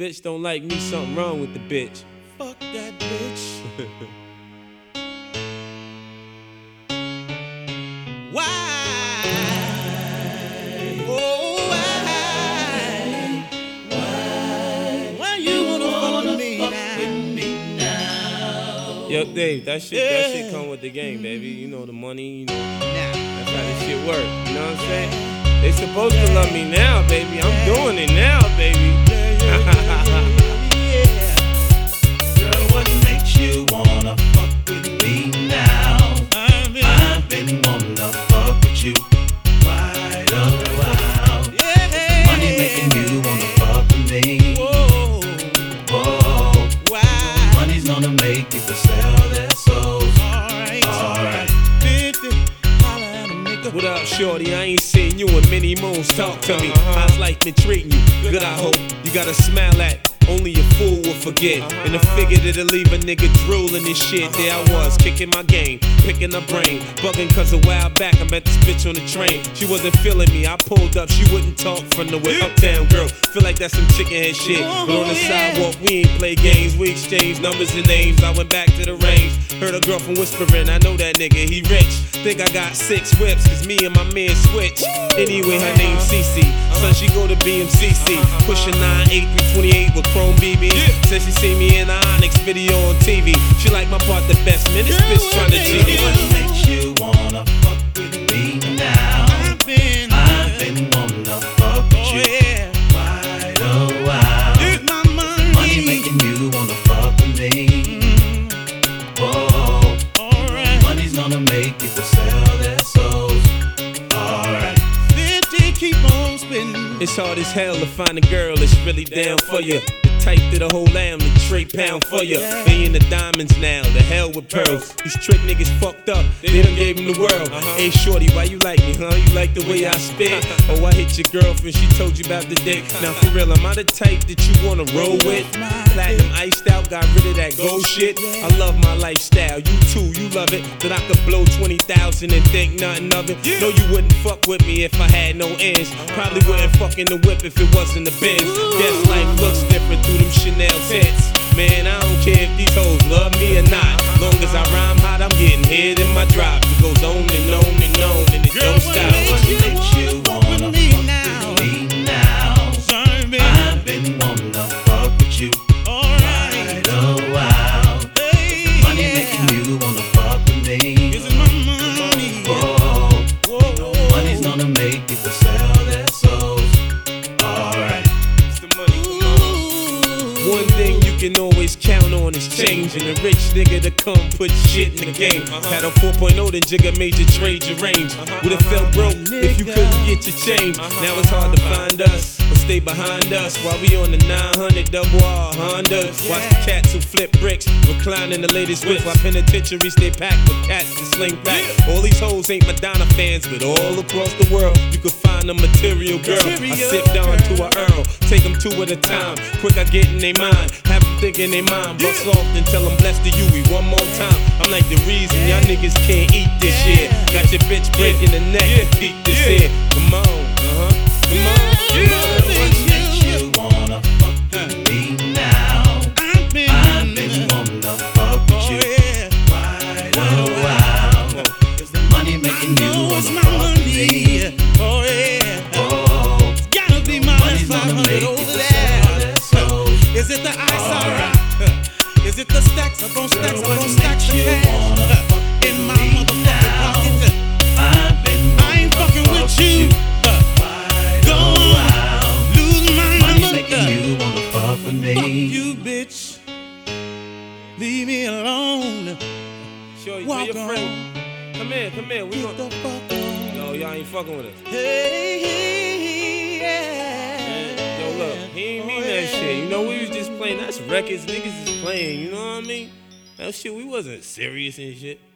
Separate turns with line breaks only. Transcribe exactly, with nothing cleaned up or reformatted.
bitch don't like me, something wrong with the bitch.
Fuck that bitch. Why? Oh, why? Why? Why you wanna fuck with me now?
Yo, Dave, that shit,
Yeah.
that shit come with the game, baby. You know the money, you know.
Now.
That's how this shit work. You know what I'm saying? They supposed to love me now, baby. I'm doing it now, baby.
Girl, what makes you wanna fuck with me now?
I've been,
I've been wanna fuck with you quite a while.
yeah.
Money making you wanna fuck with me.
Whoa.
Whoa,
Why?
money's gonna make people sell their souls.
Alright.
Alright,
fifty. Holla at a nigga.
What up, shorty? I ain't seen you in many moons. Talk to me. How's life been treating you? Good, I hope. You got a smile at. Only a fool will forget. And I figured it'll leave a nigga drooling and shit. There I was, kicking my game, picking her brain, bugging cause a while back I met this bitch on the train. She wasn't feeling me, I pulled up, she wouldn't talk from the way. Uptown girl, feel like that's some chicken head shit. But on the sidewalk, we ain't play games, we exchanged numbers and names. I went back to the range, heard a girl from whispering, I know that nigga, he rich. Think I got six whips, cause me and my man switch. Anyway, her name's Cece, son, she go to B M C C. Pushing nine eight through twenty-eight with Chrome B B. Said she see me in the Onyx video on T V. She like my part the best, man. This bitch tryna cheat me.
what makes you wanna fuck with me now?
I've been,
I've been wanna fuck with
oh
you
yeah.
quite a while.
Get my money.
Money making you wanna fuck with me. Whoa,
Alright.
money's gonna make people sell their souls. Alright,
fifty, keep on spinning.
It's hard as hell to find a girl that's really down for you. The type that'll hold down the tray pound for you. They in the diamonds now, the hell with pearls. These trick niggas fucked up, they done gave him the world. Hey shorty, why you like me, huh? You like the way I spit? Oh, I hit your girlfriend, she told you about the dick. Now for real, am I the type that you wanna roll with? Platinum iced out, got rid of that gold shit. I love my lifestyle, you too, you love it. That I could blow twenty thousand and think nothing of it. No, you wouldn't fuck with me if I had no ends. Probably wouldn't fuck in the whip if it wasn't the Benz. Guess life looks different through them Chanel tents. Man, I don't care if these hoes love me or not. Long as I rhyme hot, I'm getting hit in my drop. It goes on and on and on and it don't stop.
what makes you wanna
me
fuck
now?
with me now?
Sorry, baby.
I've been wanna fuck with you
Alright.
quite a while.
Hey,
Money
yeah.
making you wanna fuck with me.
This is my money.
Whoa,
Whoa.
money's gonna make people sell their souls. Alright,
It's the money, come on. One thing you can always count on is change. And a rich nigga to come put shit in the game. Had a four point oh, then Jigga made you trade your range. Would have felt broke if you couldn't get your change. Now it's hard to find us or stay behind us while we on the nine hundred double R Honda. Watch the cats who flip bricks, reclining the latest whip while penitentiaries stay packed with cats to sling back. All these hoes ain't Madonna fans, but all across the world you can find a material girl. I sip down to a Earl, take them two at a time. Quick, I get in their mind, have them thinking they mind. Bust off and tell them bless the Yui one more time. I'm like the reason y'all niggas can't eat this shit. Got your bitch breaking the neck and beat this here. Come on, uh-huh, come on.
what makes you wanna fuck with me now?
I've been,
I've been wanna fuck with
oh
you
yeah.
quite a while. Money making you
What's
wanna
my
fuck with
money?
me.
Oh yeah.
Whoa,
Gotta be my
money's
five
gonna
hundred
make
over
people
there.
sell their souls.
Is it the ice I
Alright.
rock? Is it the stacks upon stacks
Girl, what
upon stacks of
makes you
cash?
wanna fuck
In my
with me
motherfucking
now?
pocket.
I've been
I ain't
wanna
fucking
fuck
with you.
quite
Go
a
on.
while.
Lose my
Money
number.
making you wanna fuck with me.
Fuck you, bitch. Leave me alone.
Shorty,
Walk
where your
on.
friend? Come here, come here. We
Get
gon'
the fuck on.
Yo, y'all ain't fucking with us.
Hey, yeah.
Yo, look, he ain't mean
Oh,
that
yeah.
shit. You know, we was just playing. That's records niggas is playing. You know what I mean? That shit, we wasn't serious and shit.